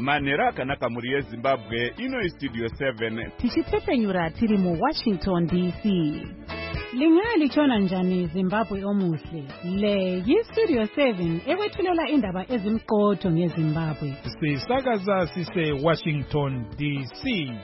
Manhero akanaka muri yeZimbabwe ino Studio 7 tichitsepenyura tiri muWashington DC. Lingaya lichona njani Zimbabwe omuhle? Le yiStudio 7 ekwethulela indaba ezimqotho ngeZimbabwe. Sisakaza sise Washington DC.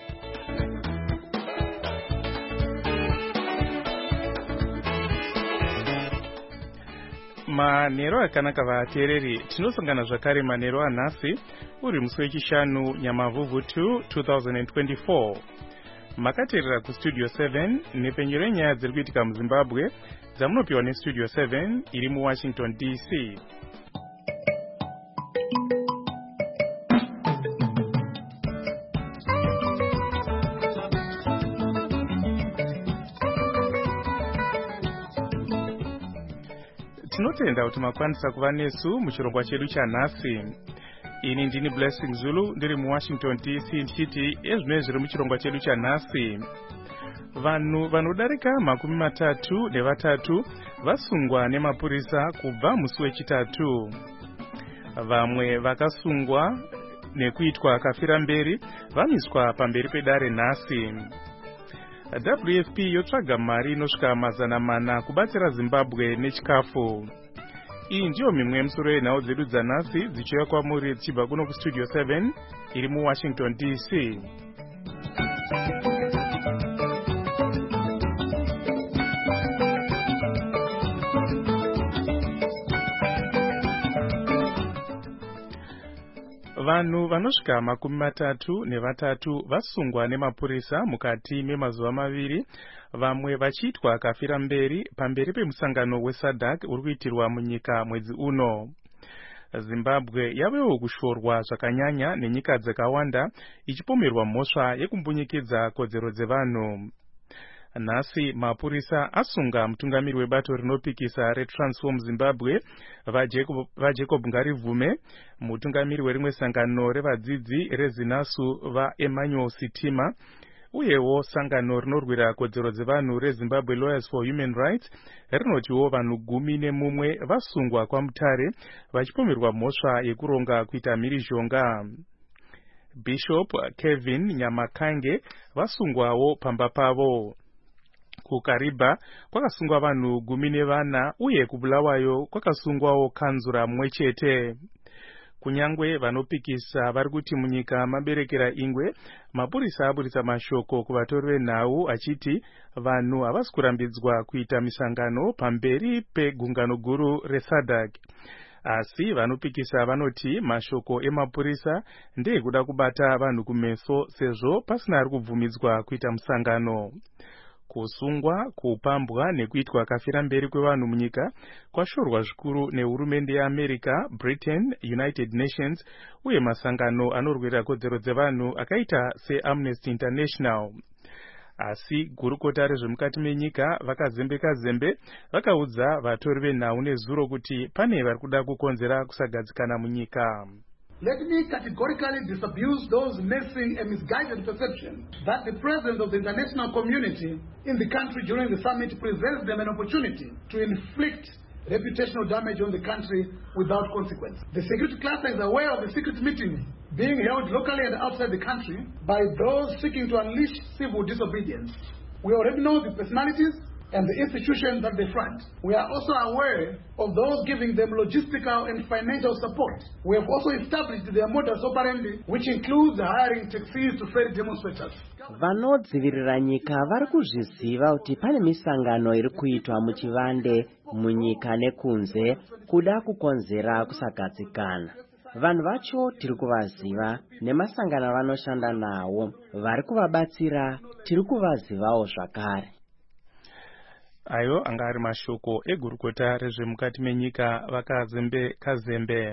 Manhero akanaka vateereri, tinosangana zvakare manhero anhasi uri musi wechishanu Nyamavhuvhutu 2024. Makateerera kuStudio 7 nepenyero renyaya dziri kuitika muZimbabwe dzamunopiwa neStudio 7 iri muWashington DC. Tinotenda kuti makwanisa kuva nesu muchirongwa chedu chanhasi. Ini ndini Blessing Zulu ndiri muWashington DC ndichiti ezvinenge zviri muchirongwa chedu chanhasi. Vanhu vanodarika 33 vasungwa nemapurisa kubva musi wechitatu. Vamwe vakasungwa nekuitwa kafira mberi vamiswa pamberi pedare nhasi. WFP yotsvaga mari inosvika 400 kubatsira Zimbabwe nechikafu. Iyi ndiyo mimwe yemisoro yenhau dzedu dzanhasi dzichiuya kwamuri dzichibva kuno kuStudio 7 iri muWashington DC. Vanhu vanosvika 33 vasungwa nemapurisa mukati memazuva maviri, vamwe vachiitwa kafira mberi pamberi pemusangano weSADC uri kuitirwa munyika mwedzi uno. Zimbabwe yavewo kushorwa zvakanyanya nenyika dzakawanda ichipomerwa mhosva yekumbunyikedza kodzero dzevanhu. Nhasi mapurisa asunga mutungamiri webato rinopikisa reTransform Zimbabwe vaJacob Ngarivume, mutungamiri werimwe sangano revadzidzi reZinasu vaEmmanuel Sitima, uyewo sangano rinorwira kodzero dzevanhu reZimbabwe Lawyers for Human Rights rinotiwo vanhu 11 vasungwa kwaMutare vachipomerwa mhosva yekuronga kuita mhirizhonga. Bishop Kevin Nyamakange vasungwawo pamba pavo. KuKariba kwakasungwa vanhu 14 uye kuBulawayo kwakasungwawo kanzura mumwe chete. Kunyangwe vanopikisa vari kuti munyika maberekera ingwe, mapurisa aburitsa mashoko kuvatori venhau achiti vanhu havasi kurambidzwa kuita misangano pamberi pegungano guru reSADC. Asi vanopikisa vanoti mashoko emapurisa ndeekuda kubata vanhu kumeso sezvo pasina ari kubvumidzwa kuita musangano. Kusungwa, kupambwa nekuitwa kafira mberi kwevanhu munyika kwashorwa zvikuru nehurumende yeAmerica, Britain, United Nations uye masangano anorwira kodzero dzevanhu akaita seAmnesty International. Asi gurukota rezvemukati menyika vakazembe vakaudza vatori venhau nezuro kuti pane vari kuda kukonzera kusagadzikana munyika. Let me categorically disabuse those nursing a misguided perception that the presence of the international community in the country during the summit presents them an opportunity to inflict reputational damage on the country without consequence. The security cluster is aware of the secret meetings being held locally and outside the country by those seeking to unleash civil disobedience. We already know the personalities and the institutions that they front. We are also aware of those giving them logistical and financial support. We have also established their modus operandi, which includes hiring taxis to ferry demonstrators. Vanodzivirira nyika vari kuzviziva kuti pane misangano iri kuitwa muchivande munyika nekunze kuda kukonzera kusagadzikana. Vanhu vacho tiri kuvaziva nemasangano vanoshanda nawo vari kuvabatsira tiri kuvazivawo zvakare. Ayo anga ari mashoko egurukota rezvemukati menyika Kazembe.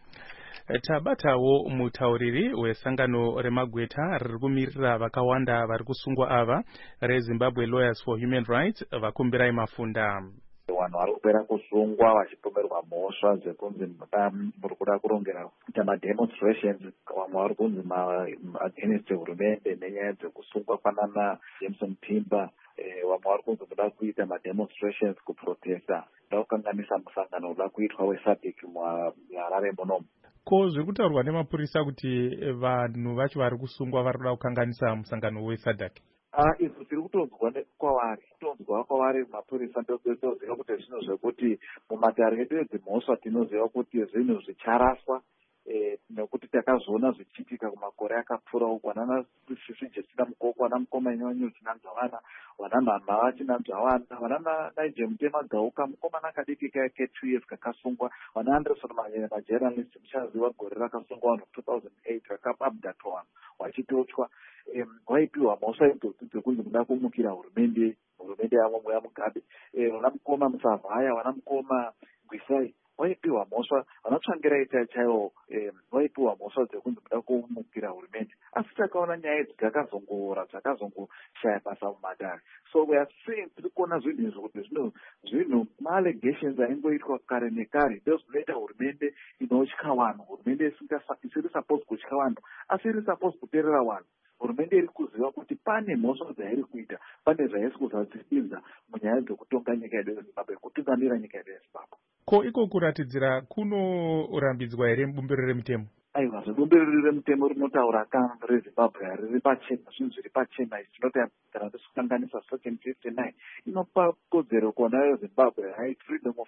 Tabatawo mutauriri wesangano remagweta riri kumirira vakawanda vari kusungwa ava reZimbabwe Lawyers for Human Rights vakumbirai mafunda. Vanhu vari kupera kusungwa vachipomerwa mhosva dzekunzi muri kuda kurongera kuita mademonstrations, vamwe vari kunzi against hurumende nenyaya dzekusungwa kwanana Jameson Timber, vamwe vari kunzi kuda kuita mademonstrations kuprotesta kuda kukanganisa musangano uda kuitwa weSADC muHarare munomu. Ko zvekutaurwa nemapurisa kuti vanhu vacho vari kusungwa vari kuda kukanganisa musangano weSADC? Izvo tiri kutonzwa kwavari mapurisa ndoziva kuti zvinhu zvekuti mumatare edu edzimhosva tinoziva kuti zvinhu zvicharaswa nekuti takazoona zvichiitika kumakore akapfuura uko. Vanana Sisije tina Mukoko, vana Mukoma Nyonyo tinanzwa vana, vana Mhamava tinanzwa vana, vana Naije Mutema Gauka, mukomana kadiki ke 2 years kakasungwa, vana Anderson majournalist muchaziva gore rakasungwa vanhu 2008 rakababdatwa vanhu vachitochwa. Waipiwa mhosva idzodzo dzekunzi muda kumukira hurumende yavo Mweya Mugabe. Vana Mukoma Musavhaya, vana Mukoma Gwisai waipiwa mhosva, vanatsvangirai chaivo waipiwa mhosva dzekunzi muda kumukira hurumende. Asi takaona nyaya idzi dzakazongoshaya basa mumatare. So we are seeing, tiri kuona zvinhu izvi kuti zvinhu ma-allegations aingoitwa kare nekare ndozvinoita hurumende inotya vanhu, hurumende isiri supposed kutya vanhu asi iri supposed kuteerera vanhu. Hurumende iri kuziva kuti pane mhosva dzairi kuita, pane zvairi kuzadzipinza munyaya dzekutonga nyika yedu yeZimbabwe, kutungamira nyika yedu yeZimbabwe. Ko iko kuratidzira kunorambidzwa here mubumbiro remutemo? Aiwa, zvebumbiro remutemo rinotaura kana reZimbabwe riri pachena, zvinhu zviri pachena izvi tinoti kana tisikukanganisa section 59 inopa kodzero kuona yeZimbabwe, right, freedom of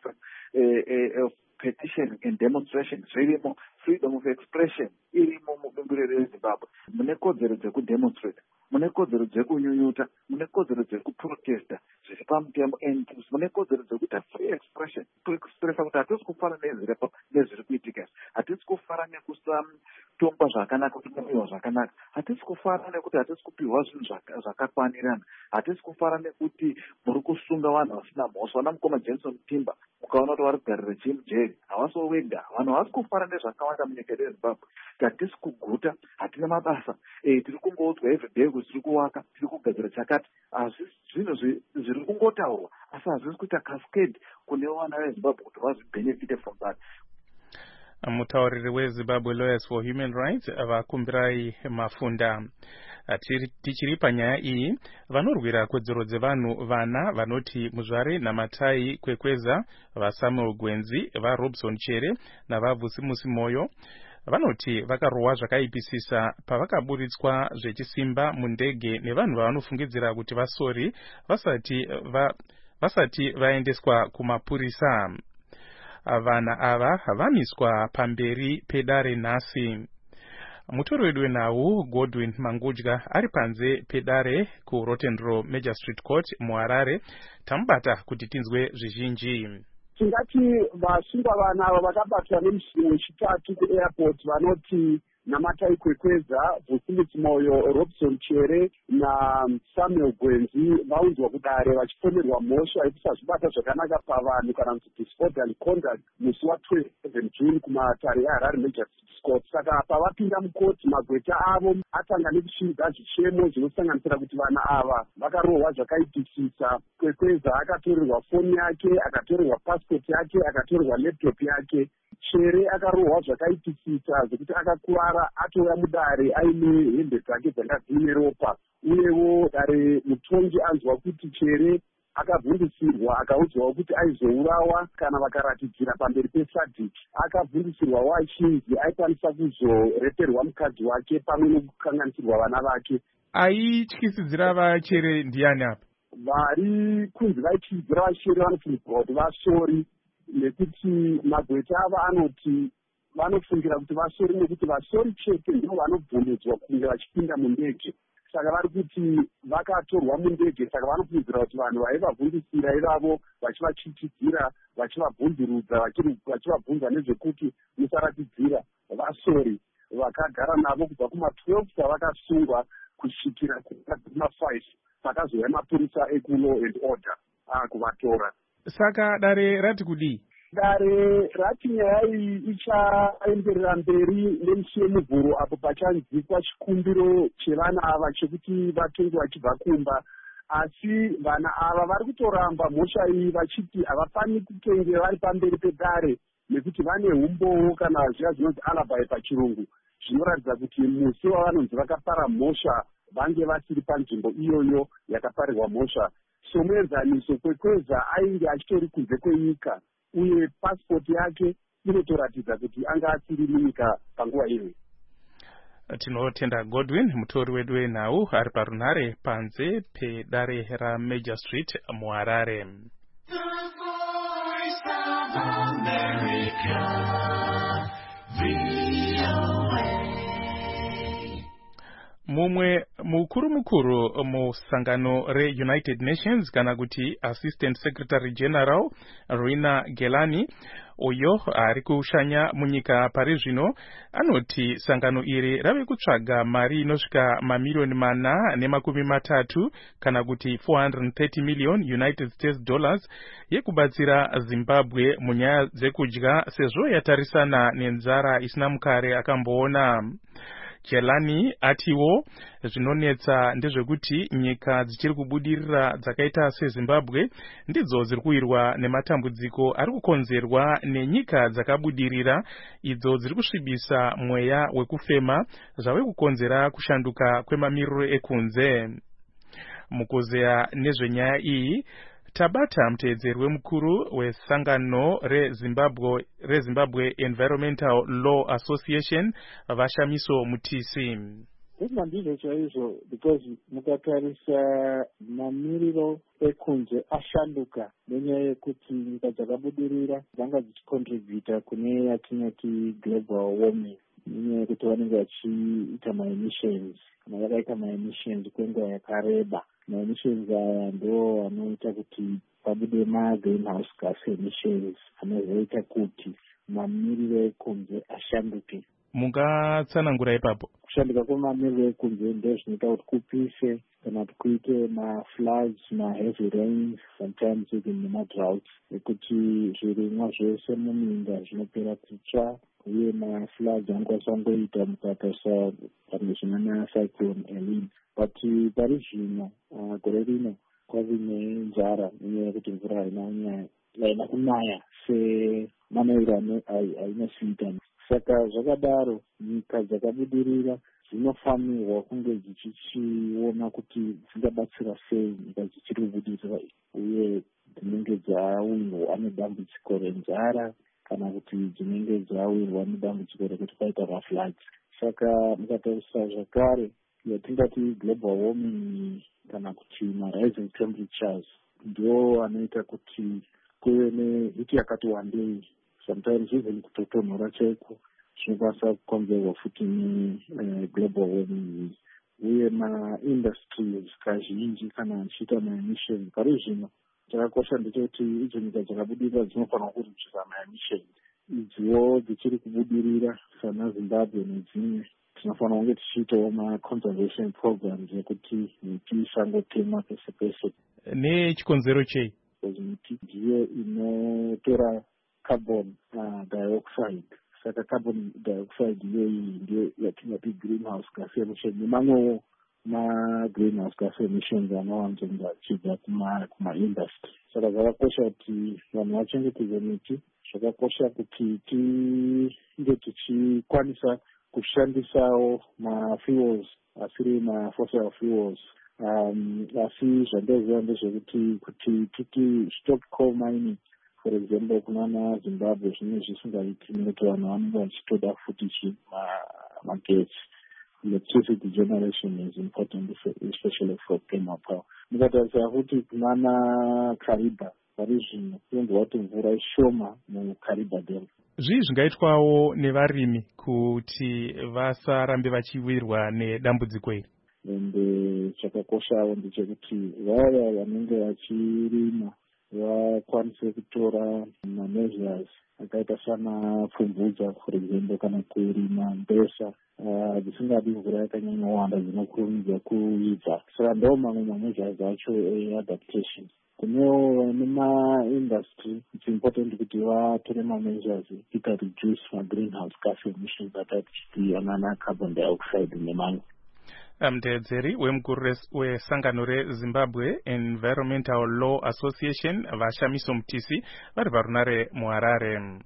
petition and demonstration zvirimo, freedom of expression irimo mubumbiro reZimbabwe. Mune kodzero dzekudemonstrate, mune kodzero dzekunyunyuta, mune kodzero dzekuprotesta zviri pamutemo, and mune kodzero dzekuita free expression, kuexpressa kuti hatisi kufara nezviri kuitika, hatisi kufara nekusatongwa zvakanaka, kutongiwa zvakanaka, hatisi kufara nekuti hatisi kupiwa zvinhu zvakakwanirana, hatisi kufara nekuti muri kusunga vanhu vasina mhosva. Vana Mukoma Jenson Timber mukaona kuti vari kugarira chimujeri, havaso wega, vanhu havasi kufara nezvakawanda munyika yedu yeZimbabwe. Hatisi kuguta, hatina mabasa, tiri kungoudzwa everyday kuti tiri kuwaka, tiri kugadzira chakati, asi zvinhu zviri kungotaurwa asi hazvisi kuita cascade kune vana veZimbabwe kuti vazvibenefite from that. Mutauriri weZimbabwe Lawyers for Human Rights vakumbirai Mafunda. Tichiri panyaya iyi, vanorwira kodzero dzevanhu vana vanoti Muzvare Namatai Kwekweza, vaSamuel Gwenzi, vaRobson Chere navaVusimusi Moyo vanoti vakarohwa zvakaipisisa pavakaburitswa zvechisimba mundege nevanhu vavanofungidzira kuti vasori vasati vaendeswa kumapurisa. Vana ava vamiswa pamberi pedare nhasi. Mutori wedu wenhau Godwin Mangudya ari panze pedare kuRotten Row Magistrate Court muHarare. Tamubata kuti tinzwe zvizhinji. Tingati vasungwa vana ava vakabatwa nemusi wechitatu kuairport vanoti Namatai Kwekweza, Vusimusi Moyo, Robson Chere naSamuel Gwenzi vaunzwa kudare vachipomerwa mhosva yekusazvibata zvakanaka pavanhu kana kuti disorderly conduct musi wa27 June kumatare eHarare Magistrate Court. Saka pavapinda mukoti magweta avo atanga nekushinga zvichemo zvinosanganisira kuti vana ava vakarohwa zvakaipisisa. Kwekweza akatorerwa foni yake, akatorerwa passport yake, akatorerwa laptop yake. Chere akarohwa zvakaipisisa zvekuti akakuwara atouya mudare aine hembe dzake dzangadzine ropa. Uyewo dare mutongi anzwa kuti Chere akavhundisirwa akaudzwawo kuti aizourawa kana vakaratidzira pamberi peSADC. Akavhundisirwawo achinzi aikwanisa kuzoreperwa mukadzi wake pamwe nokukanganisirwa vana vake. Aityisidzira vaChere ndiani apa? Vari kunzi vaityisidzira vaChere vanofungidzwa kuti vasori, nekuti magweta ava anoti vanofungira kuti vasori nekuti vasori chete ndivo vanobvumidzwa kunge vachipinda mundege. Saka vari kuti vakatorwa mundege, saka vanofungidzira kuti vanhu vaivavhundisira ivavo vachivachitidzira, vachivabvunzurudza, vachivabvunza nezvekuti musaratidzira vasori. Vakagara navo kubva kuma12 pavakasungwa kusvikira kuma5 pakazouya mapurisa ekuLaw and Order kuvatora. Saka dare rati kudii? Dare rati nyaya iyi ichaenderera mberi nemusi wemuvhuro apo pachanzikwa chikumbiro chevana ava chekuti vatengwe vachibva kumba. Asi vana ava vari kutoramba mhosva iyi vachiti havafani kutenge vari pamberi pedare nekuti vane umbowo kana zviya zvinonzi alibi pachirungu, zvinoratidza kuti musi wavanonzi vakapara mhosva vange vasiri panzvimbo iyoyo yakaparirwa mhosva. Somuenzaniso Kwekweza ainge achitori kunze kwenyika uye pasipoti yake inotoratidza kuti anga asiri munyika panguva iyoyo. Tinotenda Godwin, mutori wedu wenhau, ari parunhare panze pedare raMajor Street muHarare. Mumwe mukuru musangano reUnited Nations kana kuti Assistant Secretary General Rina Gelani uyo ari kushanya munyika pari zvino anoti sangano iri rave kutsvaga mari inosvika mamiliyoni 430 kana kuti 430 million United States dollars yekubatsira Zimbabwe munyaya dzekudya sezvo yatarisana nenzara isina mukare akamboona. Jelani atiwo zvinonetsa ndezvekuti nyika dzichiri kubudirira dzakaita seZimbabwe ndidzo dziri kuwirwa nematambudziko ari kukonzerwa nenyika dzakabudirira idzo dziri kusvibisa mweya wekufema zvave kukonzera kushanduka kwemamiriro ekunze. Mukuzeya nezvenyaya iyi tabata muteedzeri wemukuru wesangano reZimbabwe Environmental Law Association Vashamiso Mutisi. Izvo ndizvo chaizvo, because mukatarisa mamiriro ekunze ashanduka nenyaya yekuti nyika dzakabudirira dzanga dzichicontributa kune yatinoti global warming nenyaya yekuti vanenge vachiita maemissions kana vakaita maemissions kwenguva yakareba. Maemissions aya ndo anoita kuti pabude magreenhouse gas emissions anozoita kuti mamiriro ekunze ashanduke. Mungatsanangura ipapo? Kushanduka kwemamiriro ekunze ndo zvinoita kuti kupise kana kuti kuite mafloods, heavy rains, sometimes even nemadroughts, ekuti zvirimwa zvese muminda zvinopera kutsva uye mafloods angakwanisa kungoita mukatarisa panhu zvinana cyclone Elene. But pari zvino gore rino kwave nenzara nenyaya yekuti mvura haina kunaya semamiriro ainosiita. Saka zvakadaro nyika dzakabudirira dzinofanirwa kunge dzichichiona kuti dzingabatsira sei nyika dzichiri kubudirira uye dzinenge dzawirwa nedambudziko renzara kana kuti dzinenge dzawirwa nedambudziko rekuti kwaita mafloods. Saka mukatarisa zvakare yatingati global warming kana kuti rising temperatures ndio anoita kuti kuve nehiti yakati wandei, sometimes even kutotonhora chaiko zvinokwanisa kukonzerwa futi global warming. Uye maindustries kazhinji kana achiita maemission pari zvino chakakosha ndechekuti idzo nyika dzakabudirira dzinofanira kurudzira maemission. Idziwo dzichiri kubudirira sana Zimbabwe nedzimwe tinofanira kunge tichiitawo maconservation programs ekuti miti isangotemwa pese pese. Nechikonzero chei? Miti ndiyo inotora carbon dioxide. Saka carbon dioxide iyoyi ndiyo yatingati greenhouse gas emission nemamwewo greenhouse gas emissions anowanzonga achibva kumaindustry. Saka zvakakosha kuti vanhu vachengetedze miti, zvakakosha kuti tinge tichikwanisa kushandisawo mafuels asiri mafossil fuels. Asi zvandoziva ndezvekuti kuti stop coal mining for example kunana Zimbabwe zvine zvisingaiti nekuti vanhu vanenge vachitoda futi magetsi. Electricity generation is important, especially for thermal power. Mukatarisa futi kunana Kariba pari zvino kunonzwa kuti mvura ishoma muKariba Dam. Zvii zvingaitwawo nevarimi kuti vasarambe vachiwirwa nedambudziko iri? Ende chakakoshawo ndechekuti vaya vanenge vachirima vakwanise kutora measures akaita sana pfumvudza for example kana kurima mbesa dzisingadi mvura yakanyanya wanda dzinokurumidza kuibva. Saka ndo mamwe measures acho adaptation. Kunewo nemaindustry it's important kuti vatore measures ita reduce greenhouse gas emissions atati anana carbon dioxide nemamwe. Muteedzeri wemukuru wesangano reZimbabwe Environmental Law Association Vashamiso Mutisi vari parunare muHarare.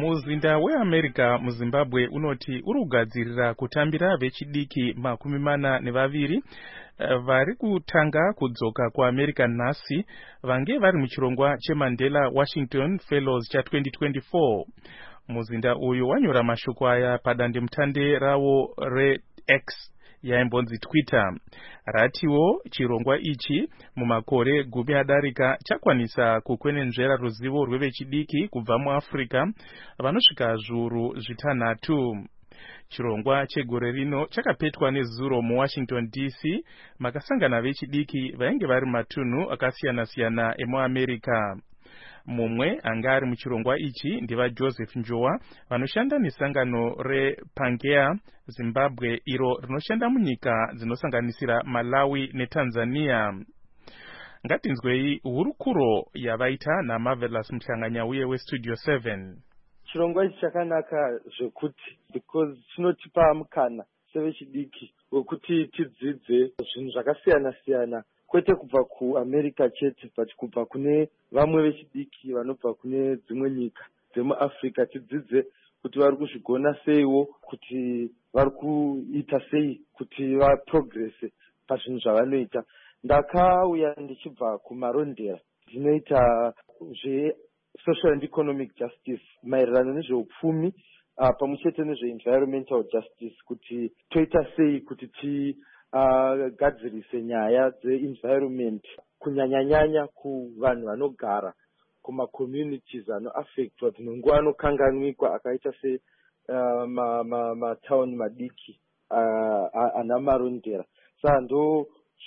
Muzinda weAmerica muZimbabwe unoti urugadzirira kutambira vechidiki 42 vari kutanga kudzoka kuAmerica nhasi vange vari muchirongwa cheMandela Washington Fellows cha 2024. Muzinda uyu wanyora mashoko aya padandemutande rawo reX yaimbonzi Twitter. Ratiwo chirongwa ichi mumakore gumi adarika chakwanisa kukwenenzvera ruzivo rwevechidiki kubva muAfrica vanosvika zviuru zvitanhatu. Chirongwa chegore rino chakapetwa nezuro muWashington DC makasangana vechidiki vainge vari matunhu akasiyana-siyana emuAmerica. Mumwe anga ari muchirongwa ichi ndiva Joseph Njowa vanoshanda nesangano rePangea Zimbabwe iro rinoshanda munyika dzinosanganisira Malawi neTanzania. Ngatinzwei hurukuro yavaita naMarvelous Mhlanganyauye weStudio 7. Chirongwa ichi chakanaka zvekuti because chinotipa mukana sevechidiki wekuti tidzidze zvinhu zvakasiyana-siyana kwete kubva kuAmerica chete but kubva kune vamwe vechidiki vanobva kune dzimwe nyika dzemuAfrica, tidzidze kuti vari kuzvigona seiwo, kuti vari kuita sei kuti vaprogresse pazvinhu zvavanoita. Ndakauya ndichibva kumarondera, ndinoita social and economic justice maererano nezveupfumi pamwe chete nezveenvironmental justice, kuti toita sei kuti gadzirise nyaya dzeenvironment kunyanya-nyanya kuvanhu vanogara kumacommunities anoaffectwa dzinonguva anokanganwikwa akaita se matauni madiki ana marondera. Saka ndo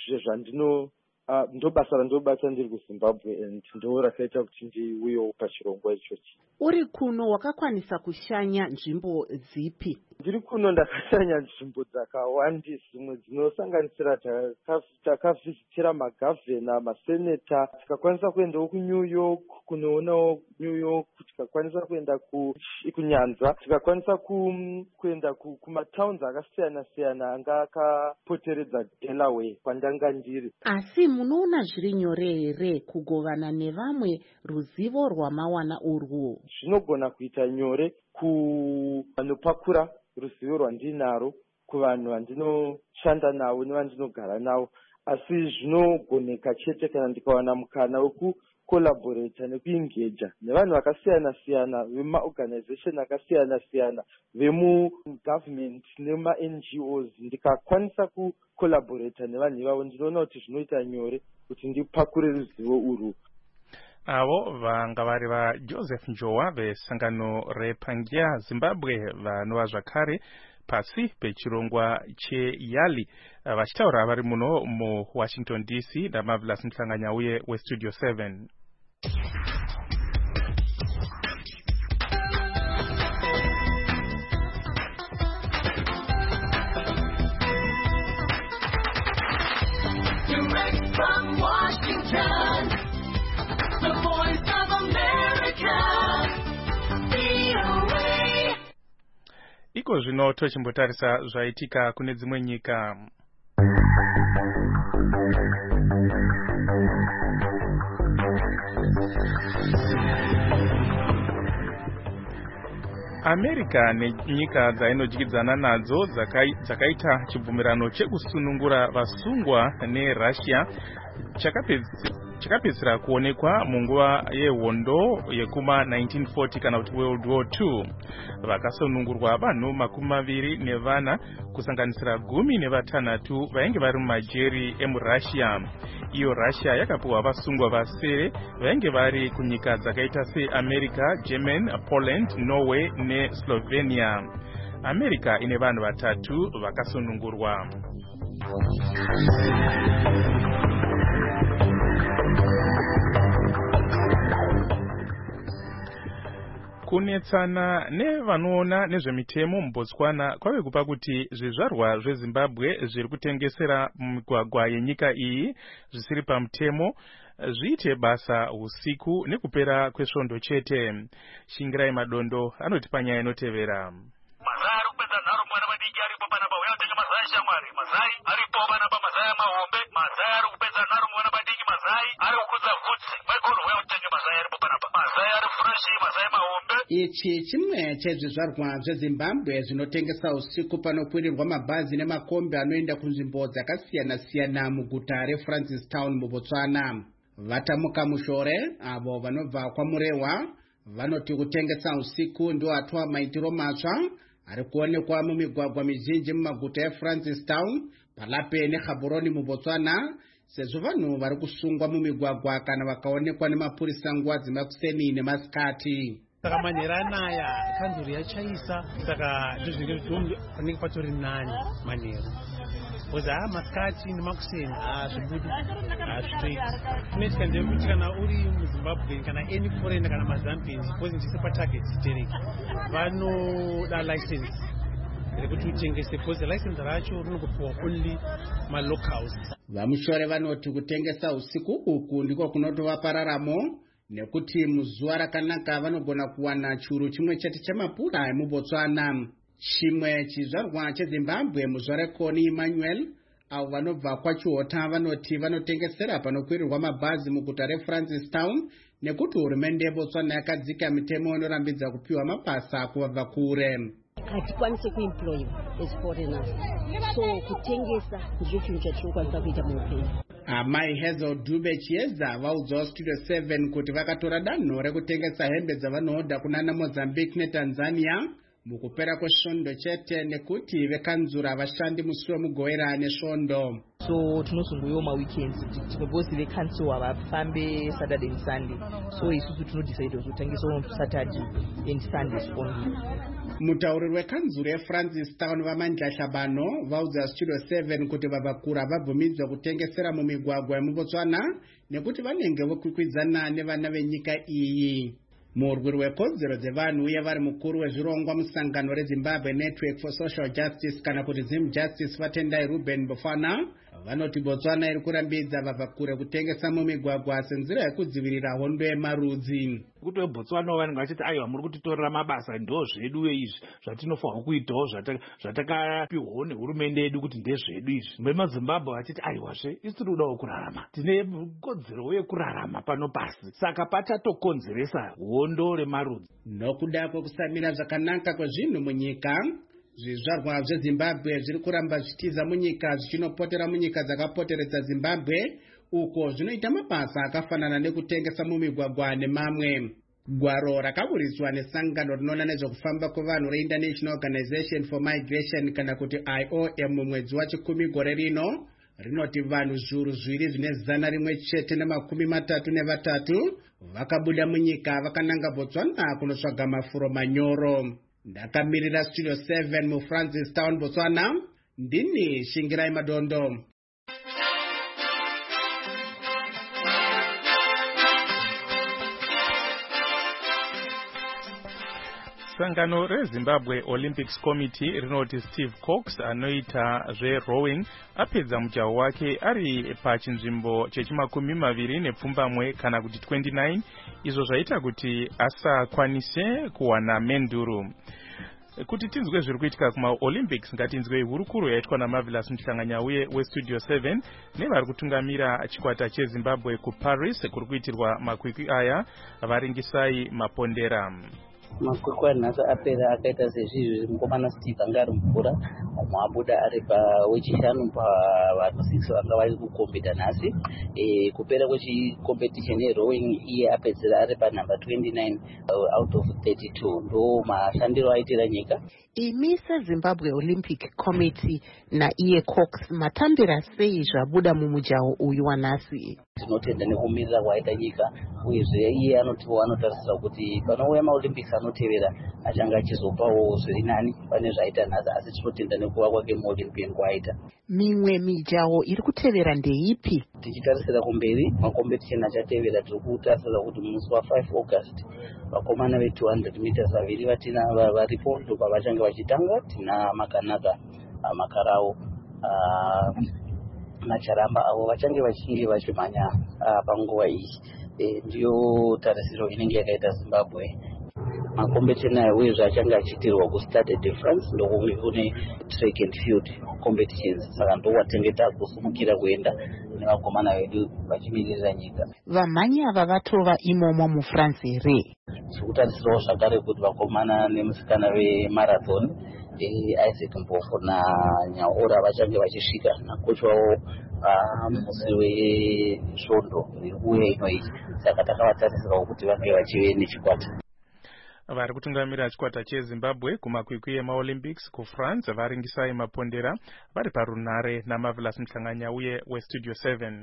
ndo basa randobata ndiri kuZimbabwe and ndo rakaita kuti ndiuyewo pachirongwa ichochi. Uri kuno wakakwanisa kushanya nzvimbo dzipi? Ndiri kuno ndakashanya nzvimbo dzakawandisa, dzimwe dzinosanganisira takavhizitira magavhena, maseneta, tikakwanisa kuendawo kuNew York kunoonawo New York, tikakwanisa kuenda kunyanza, tikakwanisa kuenda kumatowns akasiyana-siyana anga akapoteredza Delaware kwandanga ndiri. Asi munoona zviri nyore here kugovana nevamwe ruzivo rwamawana urwu? Zvinogona kuita nyore kuvanopakura ruzivo rwandinaro kuvanhu vandinoshanda navo nevandinogara navo, asi zvinogoneka chete kana ndikawana mukana wekucollaborata nekuengeja nevanhu vakasiyana-siyana vemaorganization akasiyana-siyana vemugovernment nemaNGOs. Ndikakwanisa kucollaborata nevanhu ivavo, ndinoona kuti zvinoita nyore kuti ndipakure ruzivo urwu. Avo vanga vari vaJoseph Njowa vesangano rePangea Zimbabwe vanova zvakare pasi pechirongwa cheYali vachitaura vari muno muWashington DC naMarvelous Mhlanganyauye weStudio 7. Direct from Washington, the voice of America, VOA. Iko zvino tochimbotarisa zvaitika kune dzimwe nyika. America nenyika dzainodyidzana nadzo dzakaita chibvumirano chekusunungura vasungwa neRussia chakapedzisira kuonekwa munguva yehondo yekuma 1940 kana kuti World War II. Vakasunungurwa vanhu 24 kusanganisira 16 vainge vari mumajeri emuRussia. Iyo Russia yakapuwa vasungwa vasere vainge vari kunyika dzakaita seAmerica, Germany, Poland, Norway neSlovenia. America ine vanhu 3 vakasunungurwa. Kunetsana nevanoona nezvemitemo muBotswana kwave kupa kuti zvizvarwa zveZimbabwe zviri kutengesera mumigwagwa yenyika iyi zvisiri pamutemo zviite basa usiku nekupera kwesvondo chete. Shingirai Madondo anoti panyaya inotevera. Mazai ari kupedza nharo mwana madiki aripo panapa uya kutenga mazai shamwari. Mazai aripo panapa, mazai mahombe. Mazai ari kupedza nharo mwana madiki. Mazai ari kukudza vhutsi. Michael uya kutenga mazai aripo panapa. Mazai ari fresh, mazai mahombe. Ichi chimwe chezvizvarwa zveZimbabwe zvinotengesa usiku panokwirirwa mabhazi nemakombi anoenda kunzvimbo dzakasiyana-siyana muguta reFrancistown muBotswana. Vatamuka Mushore avo vanobva kwaMurehwa vanoti kutengesa usiku ndio atwa maitiro matsva ari kuonekwa mumigwagwa mizhinji mumaguta eFrancistown, Palape neGaborone muBotswana, sezvo vanhu vari kusungwa mumigwagwa kana vakaonekwa nemapurisa nguva dzemakuseni nemasikati. Saka manhero anaya kanzuru yachaisa, saka ndozvinenge zvitombi panenge patori nani manhero. Because masikati nemakuseni zvibudi hazvitoiti. Kunoitika ndekuti kana uri muZimbabwe kana any foreigner kana maZambians, because ndise patarget tereki, vanoda license rekuti utengese, because license racho rinokupiwa only malocals. VaMushore vanoti kutengesa usiku uku ndiko kunotovapa raramo, nekuti muzuva rakanaka vanogona kuwana churu chimwe chete chamapura emuBotswana. Chimwe chizvarwa cheZimbabwe Muzvarekoni Emmanuel avo vanobva kwaChiota vanoti vanotengesera panokwirirwa mabhazi muguta reFrancistown nekuti hurumende yeBotswana yakadzika mitemo inorambidza kupiwa mabasa kuvabva kure. Hatikwanisi kuemployiwa as foreigners, so kutengesa ndicho chinhu chatinokwanisa kuita muupenyu. Amai Hazel Dube Chieza vaudzawo Studio 7 kuti vakatora danho rekutengesa hembe dzavanohodha kunana Mozambique neTanzania mukupera kwesvondo chete nekuti vekanzura vashandi musi wemugowera nesvondo. So tinozongoiwo maweekends because vecancel havafambe Saturday and Sunday, so isusu tinodecide kutengesa Saturday and Sundays only. Mutauri wekanzuro yeFrancistown vaMandla Shabano vaudza Studio 7 kuti vavakura vabvumidzwa kutengesera mumigwagwa yemuBotswana nekuti vanenge vokwikwidzana nevana venyika iyi. Murwiri wekodzero dzevanhu uye vari mukuru wezvirongwa musangano reZimbabwe Network for Social Justice kana kuti Zim Justice Vatendai Ruben Bofana vanoti Botswana iri kurambidza vabvakure kutengesa mumigwagwa senzira yekudzivirira hondo yemarudzi. Kuti weBotswana vanenge vachiti aiwa muri kutitorera mabasa, ndo zvedu izvi zvatinofanira kuitawo zvatakapiwawo nehurumende yedu kuti ndezvedu izvi. VeMaZimbabwe vachiti aiwazve isu tiri kudawo kurarama, tine kodzero yekurarama pano pasi, saka patatokonzeresa hondo remarudzi. Nokuda kwekusamira zvakanaka kwezvinhu munyika, zvizvarwa zveZimbabwe zviri kuramba zvichiza munyika zvichinopotera munyika dzakapoteredza Zimbabwe uko zvinoita mabasa akafanana nekutengesa mumigwagwa nemamwe. Gwaro rakaburiswa nesangano rinoona nezvekufamba kwevanhu reInternational Organization for Migration kana kuti IOM mumwedzi wachikumi gore rino rinoti vanhu zviuru zviviri zvine 133 vakabuda munyika vakananga Botswana kunotsvaga mafuro manyoro. Ndakamirira Studio 7 muFrancistown, Botswana, ndini Shingirai Madondo. Sangano reZimbabwe Olympics Committee rinoti Steve Cox anoita zverowing apedza mujaho wake ari pachinzvimbo chechimakumi maviri nepfumbamwe kana kuti 29, izvo zvaita kuti asakwanise kuwana menduru. Kuti tinzwe zviri kuitika kumaOlympics ngatinzwe hurukuro yaitwa naMarvelous Muhlanganya uye weStudio 7 nevari kutungamira chikwata cheZimbabwe kuParis kuri kuitirwa makwikwi aya varingisai Mapondera. Makwikwi anhasi apera akaita sezvizvi mukomana Steve anga ari mvura, umwe abuda ari pawechishanu pavanhu 6 vanga vari kukombeta nhasi. Kupera kwechicompetition yerowing iye apedzera ari panumber 29 out of 32, ndo mashandiro aitira nyika. Imi seZimbabwe Olympic Committee naiye Cox matambira sei zvabuda mumujaho uyu wanhasi? Tinotenda nekumirira kwaita nyika, uyezve iye anotarisira kuti panouya maOlympics anotevera achanga achizopawo zviri nani pane zvaita nhasi, asi tinotenda nekuva kwake muOlympian kwaita. Mimwe mijaho iri kutevera ndeipi? Tichitarisira kumberi makompetition achatevera tiri kutarisira kuti musi wa5 August vakomana ve200 meters vaviri vatina varipo ndo pavachange vachitanga. Tina Makanaka, Makarao, Macharamba avo vachange vachimanya panguva iyi. Ndiyo tarisiro inenge yakaita Zimbabwe. makombetisheni ayo uyezve achange achiitirwa kustade difference ndokunge kune track and field competitions saka ndowatenge takusumukira kuenda nevakomana vedu vachimiririra nyika. vamhanyi ava vatova imomo mufrance here? tikutarisirawo zvakare kuti vakomana nemusikana vemarathon Isaac Mbofo naNyaora vachange vachisvika nakocha wavo musi wesvondo rikuuya inoiti saka takavatarisirawo kuti vange vachive nechikwata. Vari kutungamirira chikwata cheZimbabwe kumakwikwi emaOlympics kuFrance varingisai mapondera vari parunhare naMarvelous Mhlanganya uye weStudio 7.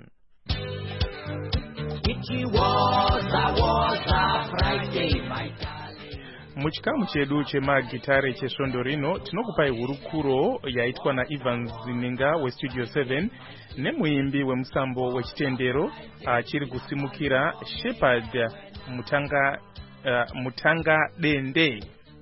Muchikamu chedu chemagitare chesvondo rino tinokupai hurukuro yaitwa naIvan Zininga weStudio 7 nemuimbi wemusambo wechitendero achiri kusimukira Shepherd Mutanga Dende.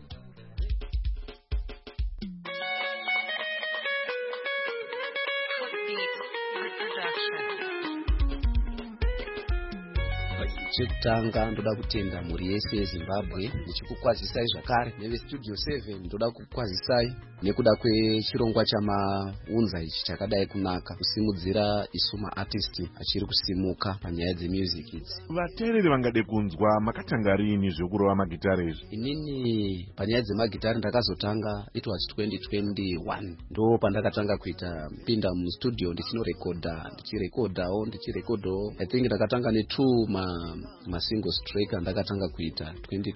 Chekutanga ndoda kutenda mhuri yese yeZimbabwe ndichikukwazisai zvakare neveStudio 7 ndoda kukwazisai nekuda kwechirongwa chamaunza ichi chakadai kunaka kusimudzira isu maartist achiri kusimuka panyaya dzemusic idzi. Vateereri vangade kunzwa makatanga rini zvekurova magitare izvi? Inini panyaya dzemagitare ndakazotanga it was 2021 ndo pandakatanga kuita pinda mustudio ndichirekodhawo I think ndakatanga ne2 masingle track andakatanga kuita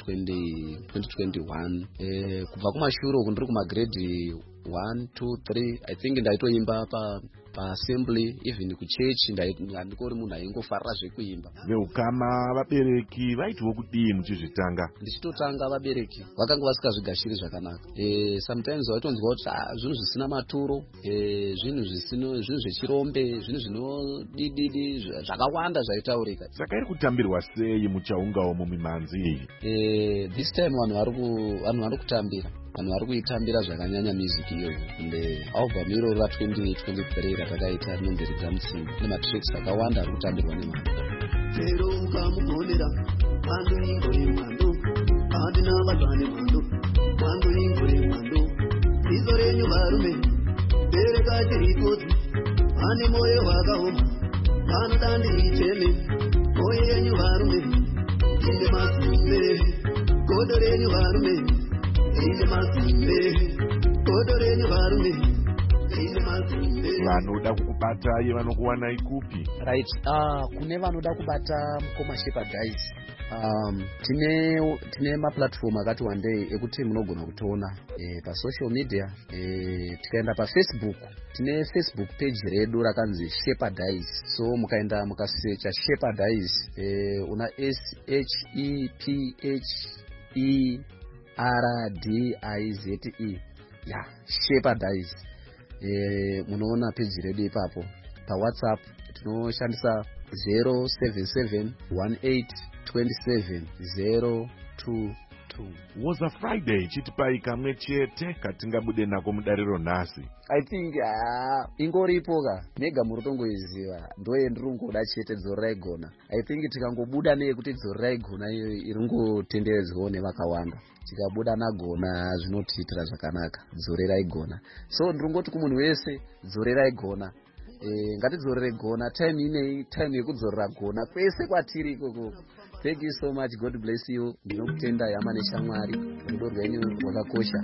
2021 kubva kumashure uku ndiri kumagrade 1, 2, 3 I think ndaitoimba paassembly even kuchechi ndikori munhu aingofarira zvekuimba. Veukama vabereki vaitiwo kudii muchizvitanga? Ndichitotanga vabereki vakanga vasikazvigashiri zvakanaka. Sometimes waitonzwa kuti zvinhu zvisina maturo, zvinhu zvechirombe, zvinhu zvinodididi zvakawanda zvaitaurika. Saka iri kutambirwa sei muchaungawo mumimhanzi iyi? This time vanhu vari kutambira. Vanhu vari kuitambira zvakanyanya music iyoyo. Ende album iro ra2023 ratakaita rinonzi Redemption nematracks akawanda ari kutambirwa nevanhu. Pero ukamugonera vandu ingore mwando handina vatane mwando vandu ingore mwando izo renyu varume bereka chirikoti ane moyo wakaoma vanoda ndiiteme moyo yenyu varume inde masimbe godo renyu varume inde masimbe godo renyu varume inde masimbe. Vanoda kukubatai vanokuwanai kupi? Right, kune vanoda kubata mukoma Shepherd guys. Tine maplatform akati wandei ekuti munogona kutoona pasocial media. Tikaenda paFacebook tine Facebook page redu rakanzi Shepherd Guys. So mukaenda mukasearcha Shepherd Guys una SHEPHERDIZE Shepherd Guys. Munoona page redu ipapo. Pa WhatsApp tinoshandisa 0771827 022. Was a Friday chitipai kamwe chete katingabude nako mudariro nhasi. I think ingoripoka nega murutongoiziva ndoye ndiringoda chete dzoro raigona. I think tikangobuda neyekuti dzoro raigona iyo iringotenderedzwawo nevakawanda. Tikabuda nagona zvinotiitira zvakanaka dzoro raigona. So ndiringoti kumunhu wese dzoro raigona. Ngatidzorere gona time inei time yekudzorera gona kwese kwatiri ikoko. Thank you so much. God bless you. Ndinokutenda yama neshamwari. Rudo rwenyu rwakakosha.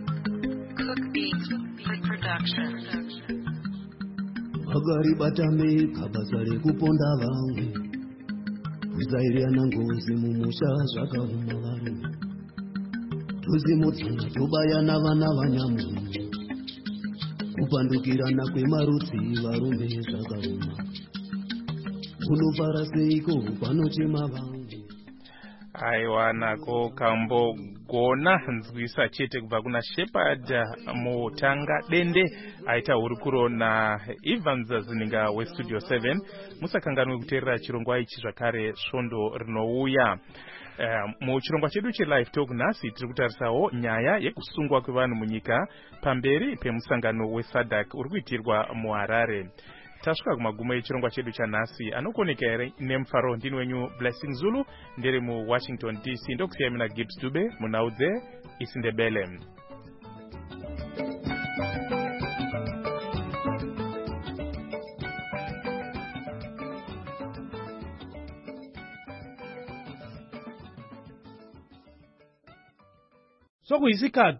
Magari batame kabasa rekuponda vangu kuzairiana ngozi mumusha zvakauma varume tuzimudzana tobayana vana vanyamu kupandukirana kwemarudzi varume zvakauma kunofara seiko panochema vangu. Aiwa nako kambogona nzwisa chete kubva kuna Shepherd Mutanga Dende aita hurukuro naIvan Zininga weStudio 7. Musakanganwe kuteerera chirongwa ichi zvakare svondo rinouya. Muchirongwa chedu chelive talk nhasi tiri kutarisawo nyaya yekusungwa kwevanhu munyika pamberi pemusangano weSADC uri kuitirwa muHarare. tasvika kumagumo echirongwa chedu chanhasi. Anokoneka here nemufaro ndini wenyu Blessing Zulu ndiri muWashington DC. Ndokusiyai mina Gibbs Dube munhau dzeIsindebele. sokuyisikhathi